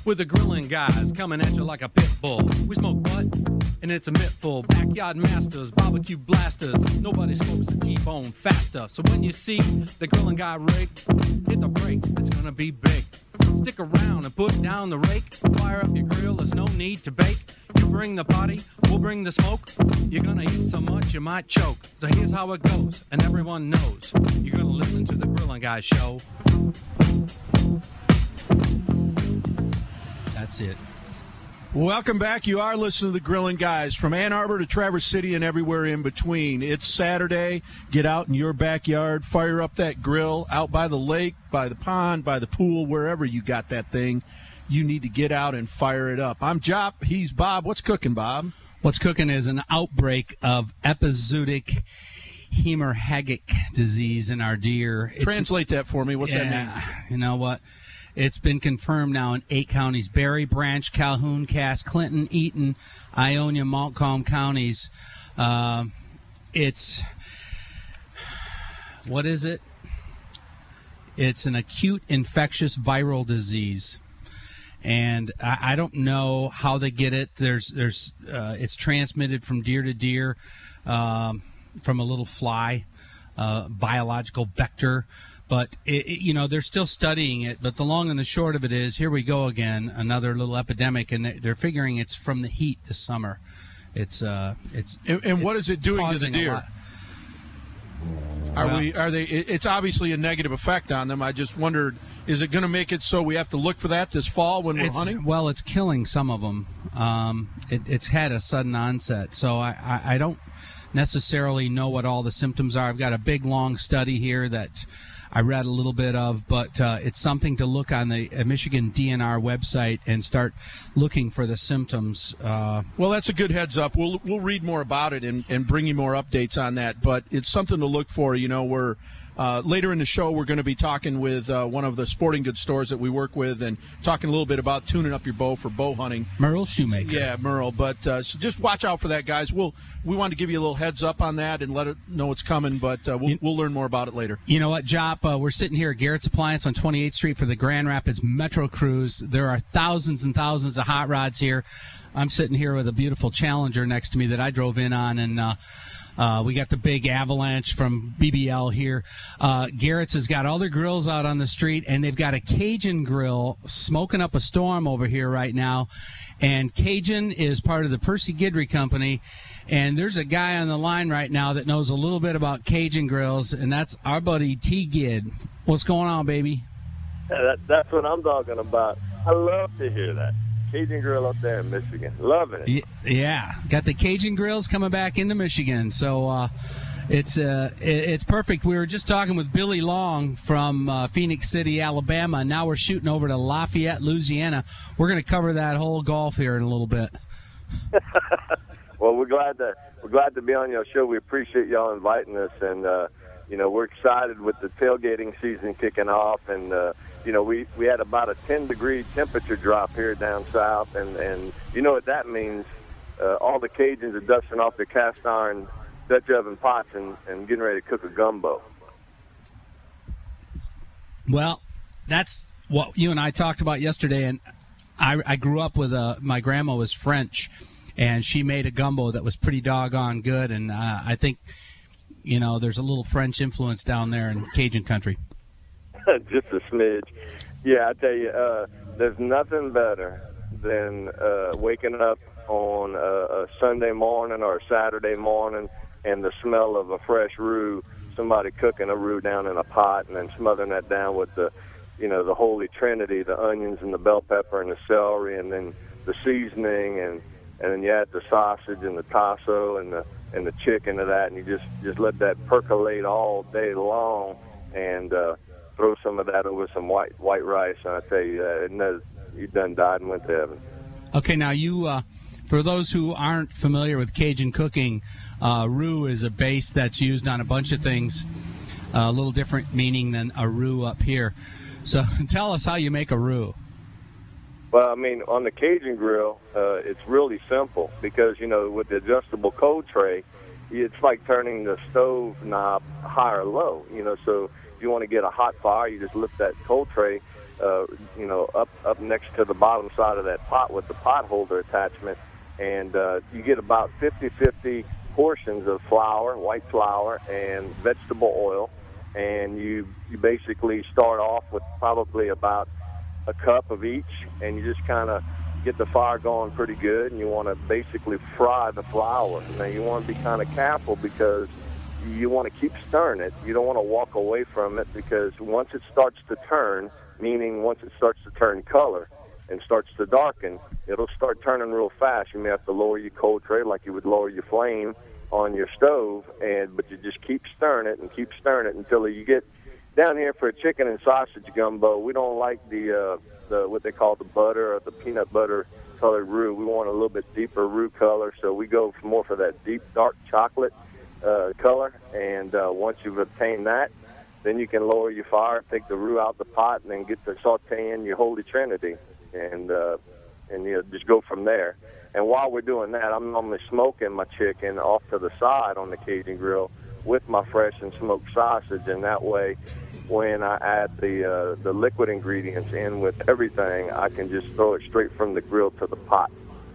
with the grilling guys coming at you like a pit bull. We smoke butt, and it's a mittful. Backyard masters, barbecue blasters. Nobody smokes a T-bone faster. So when you see the grilling guy rig, hit the brakes, it's gonna be big. Stick around and put down the rake. Fire up your grill, there's no need to bake. You bring the party, we'll bring the smoke. You're gonna eat so much you might choke. So here's how it goes, and everyone knows. You're gonna listen to the Grilling Guy Show. That's it. Welcome back. You are listening to the Grilling Guys from Ann Arbor to Traverse City and everywhere in between. It's Saturday. Get out in your backyard, fire up that grill out by the lake, by the pond, by the pool, wherever you got that thing. You need to get out and fire it up. I'm Jop. He's Bob. What's cooking, Bob? What's cooking is an outbreak of epizootic hemorrhagic disease in our deer. Translate that for me. What's that mean? You know what? It's been confirmed now in 8 counties: Berry, Branch, Calhoun, Cass, Clinton, Eaton, Ionia, Montcalm counties. What is it? It's an acute infectious viral disease. And I don't know how they get it. It's transmitted from deer to deer, from a little fly, biological vector. But, they're still studying it. But the long and the short of it is, here we go again, another little epidemic, and they're figuring it's from the heat this summer. And what is it doing to the deer? It's obviously a negative effect on them. I just wondered, is it going to make it so we have to look for that this fall when we're hunting? Well, it's killing some of them. It's had a sudden onset. So I don't necessarily know what all the symptoms are. I've got a big, long study here that I read a little bit of, but it's something to look on the Michigan DNR website and start looking for the symptoms. Well, that's a good heads up. We'll read more about it and bring you more updates on that, but it's something to look for. We're later in the show, we're going to be talking with one of the sporting goods stores that we work with and talking a little bit about tuning up your bow for bow hunting. Merle Shoemaker. Yeah, Merle. But so just watch out for that, guys. We want to give you a little heads up on that and let it know it's coming, but we'll learn more about it later. You know what, Jop? We're sitting here at Garrett's Appliance on 28th Street for the Grand Rapids Metro Cruise. There are thousands and thousands of hot rods here. I'm sitting here with a beautiful Challenger next to me that I drove in on, and we got the big Avalanche from BBL here. Garrett's has got all their grills out on the street, and they've got a Cajun grill smoking up a storm over here right now. And Cajun is part of the Percy Guidry Company, and there's a guy on the line right now that knows a little bit about Cajun grills, and that's our buddy T. Gid. What's going on, baby? That's what I'm talking about. I love to hear that. Cajun grill up there in Michigan. Loving it. Yeah. Got the Cajun grills coming back into Michigan. So it's perfect. We were just talking with Billy Long from Phoenix City, Alabama. And now we're shooting over to Lafayette, Louisiana. We're going to cover that whole Gulf here in a little bit. Well, we're glad to be on your show. We appreciate y'all inviting us, and we're excited with the tailgating season kicking off, and we had about a 10-degree temperature drop here down south, and you know what that means. All the Cajuns are dusting off their cast iron Dutch oven pots and getting ready to cook a gumbo. Well, that's what you and I talked about yesterday, and I grew up with my grandma was French, and she made a gumbo that was pretty doggone good, and I think, there's a little French influence down there in Cajun country. Just a smidge. Yeah, I tell you, there's nothing better than waking up on a Sunday morning or a Saturday morning and the smell of a fresh roux, somebody cooking a roux down in a pot and then smothering that down with the holy trinity, the onions and the bell pepper and the celery, and then the seasoning, and then you add the sausage and the tasso and the chicken to that, and you just let that percolate all day long, and throw some of that over some white rice, and I tell you, you done died and went to heaven. Okay, now you, for those who aren't familiar with Cajun cooking, roux is a base that's used on a bunch of things, a little different meaning than a roux up here. So tell us how you make a roux. Well, I mean, on the Cajun grill, it's really simple because, with the adjustable cold tray, it's like turning the stove knob high or low, so if you want to get a hot fire, you just lift that cold tray up next to the bottom side of that pot with the pot holder attachment, and you get about 50-50 portions of flour, white flour, and vegetable oil, and you basically start off with probably about a cup of each, and you just kind of get the fire going pretty good, and you want to basically fry the flour. Now, you want to be kind of careful because you want to keep stirring it. You don't want to walk away from it, because once it starts to turn, meaning once it starts to turn color and starts to darken, it'll start turning real fast. You may have to lower your cold tray like you would lower your flame on your stove, but you just keep stirring it and keep stirring it until you get down here for a chicken and sausage gumbo. We don't like the what they call the butter or the peanut butter colored roux. We want a little bit deeper roux color, so we go more for that deep dark chocolate color. And once you've obtained that, then you can lower your fire, take the roux out the pot, and then get to sauteing your Holy Trinity, and just go from there. And while we're doing that, I'm normally smoking my chicken off to the side on the Cajun grill with my fresh and smoked sausage, and that way, when I add the liquid ingredients in with everything, I can just throw it straight from the grill to the pot.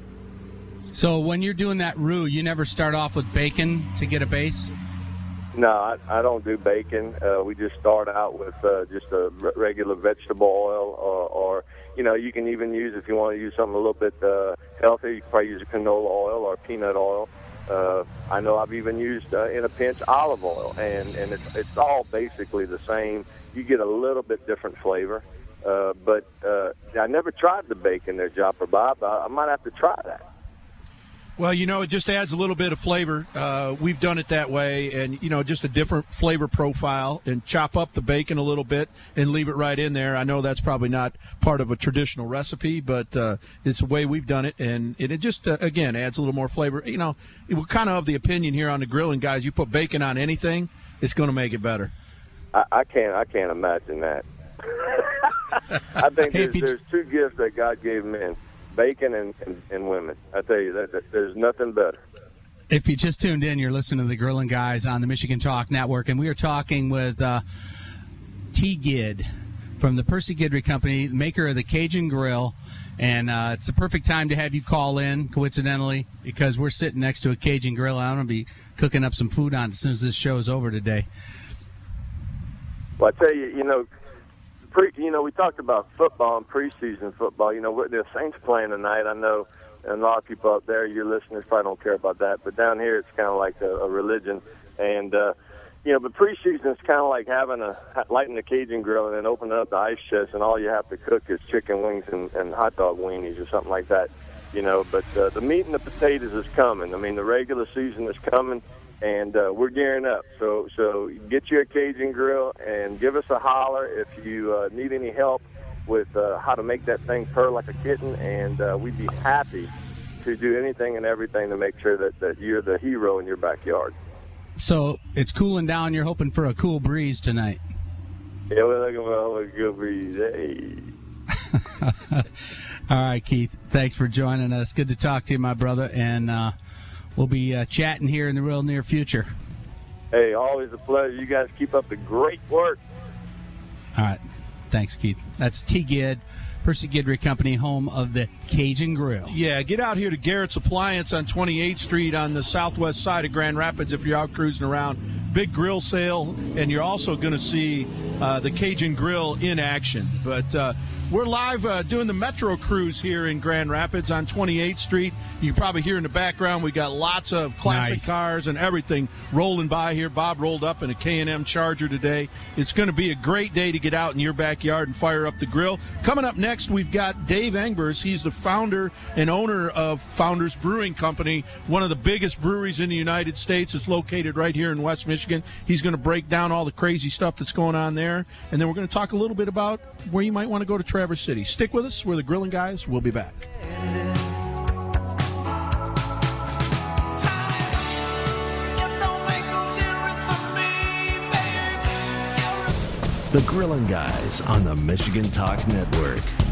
So when you're doing that roux, you never start off with bacon to get a base? No, I don't do bacon. We just start out with just a regular vegetable oil, or you can even use, if you want to use something a little bit healthier, you can probably use a canola oil or peanut oil. I know I've even used, in a pinch, olive oil, and it's all basically the same. You get a little bit different flavor, but I never tried the bacon there, Jopper Bob. I might have to try that. Well, it just adds a little bit of flavor. We've done it that way, and, just a different flavor profile, and chop up the bacon a little bit and leave it right in there. I know that's probably not part of a traditional recipe, but it's the way we've done it, and it just, again, adds a little more flavor. We're kind of the opinion here on the Grilling Guys, you put bacon on anything, it's going to make it better. I can't imagine that. I think there's two gifts that God gave men. Bacon and women. I tell you, that there's nothing better. If you just tuned in, you're listening to the Grilling Guys on the Michigan Talk Network, and we are talking with T. Gid from the Percy Guidry Company, maker of the Cajun Grill, and it's the perfect time to have you call in, coincidentally, because we're sitting next to a Cajun Grill. I'm going to be cooking up some food on it as soon as this show is over today. Well, I tell you, we talked about football and preseason football. The Saints playing tonight. I know, and a lot of people out there, your listeners probably don't care about that, but down here it's kind of like a religion. And but preseason is kind of like lighting the Cajun grill and then opening up the ice chest, and all you have to cook is chicken wings and hot dog weenies or something like that. But the meat and the potatoes is coming. I mean, the regular season is coming. And we're gearing up. So get you a Cajun grill and give us a holler if you need any help with how to make that thing purr like a kitten. And we'd be happy to do anything and everything to make sure that you're the hero in your backyard. So it's cooling down. You're hoping for a cool breeze tonight. Yeah, we're looking for a good breeze. Hey. All right, Keith. Thanks for joining us. Good to talk to you, my brother. And we'll be chatting here in the real near future. Hey, always a pleasure. You guys keep up the great work. All right. Thanks, Keith. That's T. Gid, Percy Guidry Company, home of the Cajun Grill. Yeah, get out here to Garrett's Appliance on 28th Street on the southwest side of Grand Rapids if you're out cruising around. Big grill sale, and you're also going to see the Cajun Grill in action. But we're live doing the Metro Cruise here in Grand Rapids on 28th Street. You probably hear in the background we got lots of classic cars and everything rolling by here. Bob rolled up in a K&M Charger today. It's going to be a great day to get out in your backyard and fire up the grill. Coming up next, we've got Dave Engbers. He's the founder and owner of Founders Brewing Company, one of the biggest breweries in the United States. It's located right here in West Michigan. He's going to break down all the crazy stuff that's going on there. And then we're going to talk a little bit about where you might want to go to Traverse City. Stick with us. We're the Grilling Guys. We'll be back. The Grilling Guys on the Michigan Talk Network.